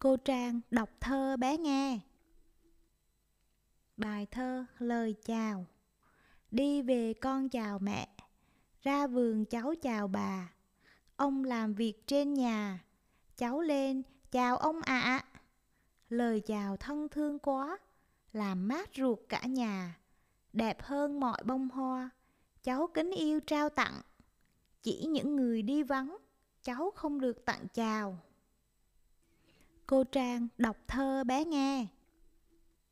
Cô Trang đọc thơ bé nghe. Bài thơ lời chào. Đi về con chào mẹ, ra vườn cháu chào bà. Ông làm việc trên nhà, cháu lên chào ông ạ. Lời chào thân thương quá, làm mát ruột cả nhà. Đẹp hơn mọi bông hoa, cháu kính yêu trao tặng. Chỉ những người đi vắng, cháu không được tặng chào. Cô Trang đọc thơ bé nghe.